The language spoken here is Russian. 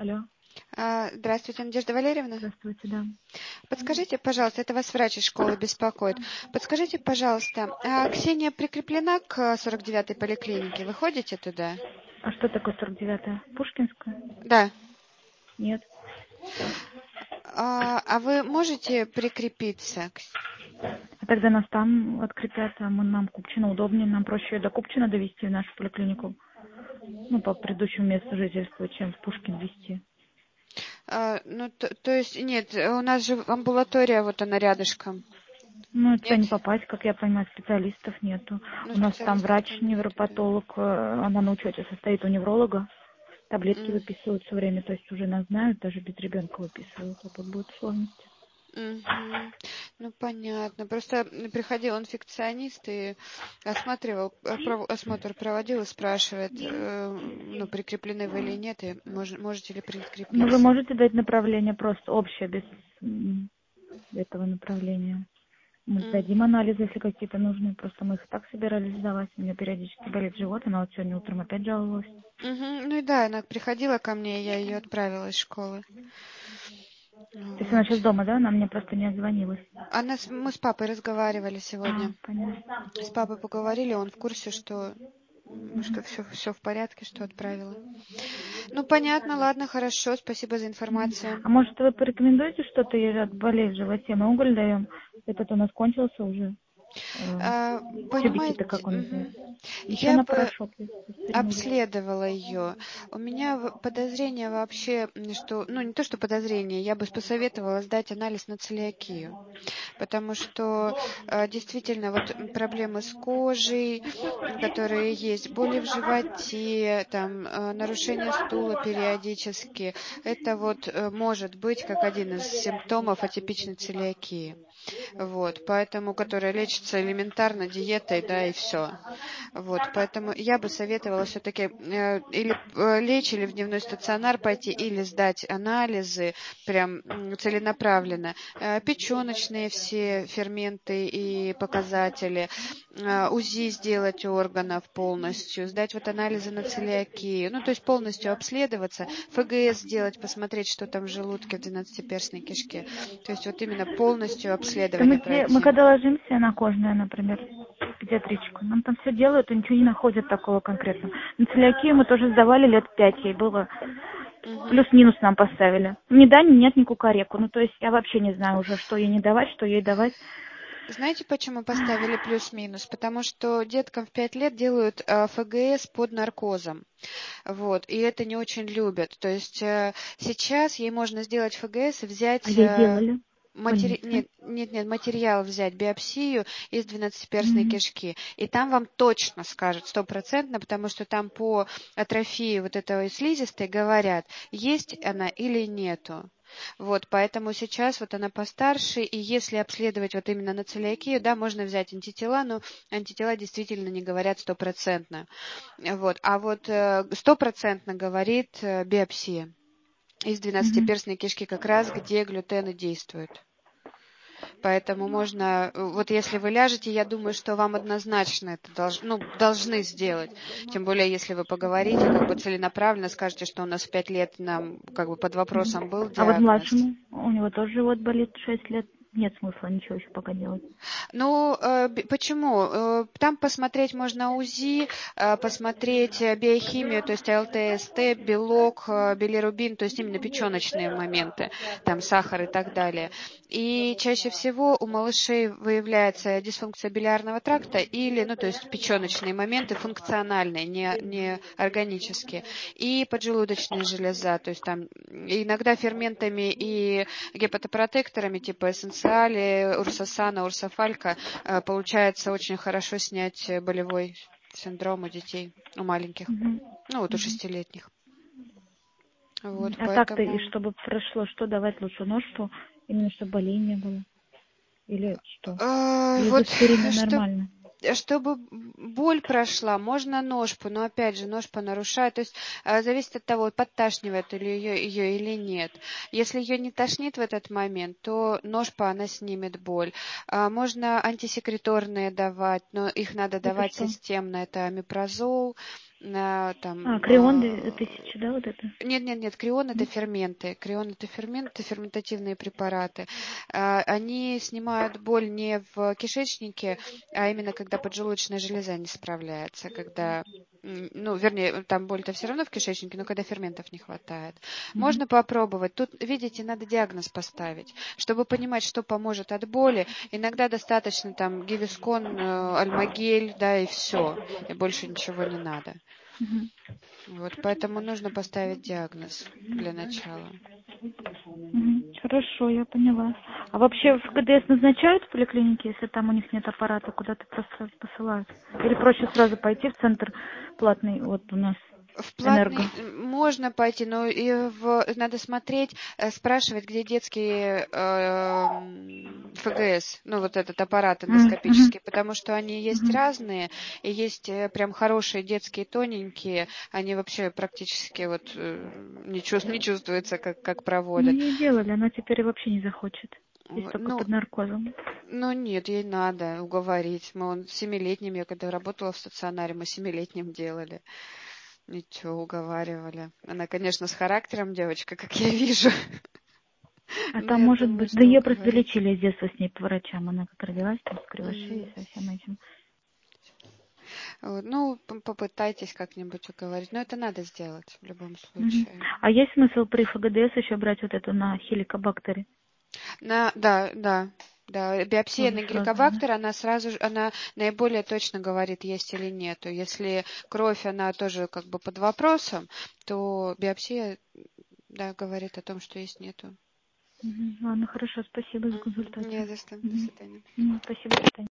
Алло, Здравствуйте, Надежда Валерьевна. здравствуйте, да. Подскажите, пожалуйста, это вас врач из школы беспокоит. Подскажите, пожалуйста, Ксения прикреплена к 49-й поликлинике? Вы ходите туда? А что такое 49-я? Пушкинская? Да. Нет. А вы можете прикрепиться? А тогда нас там открепят, а нам Купчино удобнее, нам проще до Купчино довести в нашу поликлинику. Ну, по предыдущему месту жительства, чем в Пушкин везти. Ну, то есть, нет, у нас же амбулатория, вот она рядышком. Ну, туда Нет? не попасть, как я понимаю, специалистов нету. Ну, У нас там специалистов там нет. врач-невропатолог, она на учете состоит у невролога. Таблетки М, выписывают все время, то есть уже нас знают, даже без ребенка выписывают, а тут будут сложности. мгм. Ну, понятно. Просто приходил инфекционист и осмотр проводил и спрашивает, ну, прикреплены вы или нет, и можете ли Ну, вы прикрепиться. можете дать направление просто общее, без этого направления. Мы сдадим Мгм. анализы, если какие-то нужны. Просто мы их и так собирались сдавать. У меня периодически болит живот. Она вот сегодня утром опять жаловалась. Мгм. Ну и да, она приходила ко мне, я ее отправила из школы. То есть она сейчас Вот. дома, да? Она мне просто не отзвонилась. Мы с папой разговаривали А, сегодня. понятно. С папой поговорили, он в курсе, что все в порядке, что отправила. Ну, понятно, ладно, хорошо, спасибо за информацию. А может, вы порекомендуете что-то ей от болей в животе? Мы уголь даем. Этот у нас кончился уже. Тюбики-то Понимаете, как он называется? Еще я на бы порошок, если аспирин. обследовала ее. У меня подозрение вообще, что, ну, не то, что подозрение, я бы посоветовала сдать анализ на целиакию. Потому что действительно вот проблемы с кожей, которые есть, боли в животе, там, нарушение стула периодически, это вот может быть как один из симптомов атипичной целиакии. Вот, поэтому, которая лечится элементарно диетой, да, и все. Вот, поэтому я бы советовала все-таки или лечь, или в дневной стационар пойти, или сдать анализы прям целенаправленно. Печеночные все ферменты и показатели, УЗИ сделать органов полностью, сдать вот анализы на целиакию, ну, то есть полностью обследоваться, ФГС сделать, посмотреть, что там в желудке, в двенадцатиперстной кишке. То есть вот именно полностью Да мы, обследование мы пройти. когда ложимся на кожное, например, в педиатричку, нам там все делают и ничего не находят такого конкретного. На целиакию мы тоже сдавали 5 лет ей было. Мгм. Плюс-минус нам поставили. Ни да, ни нет, ни кукареку. Ну, то есть я вообще не знаю уже, что ей не давать, что ей давать. Знаете, почему поставили плюс-минус? Потому что деткам в 5 лет делают ФГС под наркозом. Вот, и это не очень любят. То есть сейчас ей можно сделать ФГС и А взять ей делали в больнице. нет, материал взять, биопсию из двенадцатиперстной Мгм. кишки. И там вам точно скажут, стопроцентно, потому что там по атрофии вот этой слизистой говорят, есть она или нету. Вот, поэтому сейчас вот она постарше, и если обследовать вот именно на целиакию, да, можно взять антитела, но антитела действительно не говорят стопроцентно. Вот, а вот стопроцентно говорит биопсия из Мгм. двенадцатиперстной кишки, как раз где глютены действуют. Поэтому можно, вот если вы ляжете, я думаю, что вам однозначно это должны сделать. Тем более, если вы поговорите, как бы целенаправленно скажете, что у нас в 5 лет нам как бы под вопросом был А вот диагноз. младшему, у него тоже живот болит 6 лет. Нет смысла ничего еще пока делать. Ну, почему? Там посмотреть можно УЗИ, посмотреть биохимию, то есть ЛТСТ, белок, билирубин, то есть именно печеночные моменты, там сахар и так далее. И чаще всего у малышей выявляется дисфункция билиарного тракта или, ну, то есть печеночные моменты функциональные, не органические, и поджелудочная железа, то есть там иногда ферментами и гепатопротекторами типа эссенциали, урсосана, урсофалька получается очень хорошо снять болевой синдром у детей, у маленьких, Мгм. ну вот у Мгм. 6-летних. Вот, А так-то, и поэтому чтобы прошло, что давать лучше? Ножку, именно чтобы болей не было? Или что? Или из вот аспирина что нормально? чтобы боль прошла, можно ножпу, но опять же ножпа нарушает, то есть зависит от того, подташнивает ли ее или нет. Если ее не тошнит в этот момент, то ножпа она снимет боль. Можно антисекреторные давать, но их надо Это давать что? системно. Это омепразол, Крион 1000, да, вот это? Нет, крион это ферменты. Крион это ферменты, ферментативные препараты. Они снимают боль не в кишечнике, а именно когда поджелудочная железа не справляется, когда, вернее, там боль-то все равно в кишечнике, но когда ферментов не хватает. Можно попробовать. Тут, видите, надо диагноз поставить, чтобы понимать, что поможет от боли. Иногда достаточно там гивискон, альмагель, да, и все, и больше ничего не надо. Вот, поэтому нужно поставить диагноз для начала. Хорошо, я поняла. А вообще в КДС назначают в поликлинике, если там у них нет аппарата, куда-то просто посылают? Или проще сразу пойти в центр платный, вот у нас В Энерго? платный можно пойти, но надо смотреть, спрашивать, где детские ФГС, вот этот аппарат эндоскопический, потому что они есть разные, и есть прям хорошие детские, тоненькие, они вообще практически не чувствуется, как проводят. Ей делали, она теперь вообще не захочет. Здесь только под наркозом. Нет, ей надо уговорить. Мы 7-летним, я когда работала в стационаре, мы 7-летним делали. Ничего, уговаривали. Она, конечно, с характером девочка, как я вижу. Там Я может думаю, быть, да что ее просто уговорить. лечили с детства с ней по врачам. Она как родилась там с кривошеей, со всем этим. Попытайтесь как-нибудь уговорить. Но это надо сделать в любом случае. А есть смысл при ФГДС еще брать вот эту на хеликобактере? Да. Биопсия Тоже на сразу, геликобактер, она наиболее точно говорит, есть или нету. Если кровь, она тоже как бы под вопросом, то биопсия, говорит о том, что есть, нету. Ладно, хорошо, спасибо за консультацию. Не за что. До свидания. Спасибо, до свидания.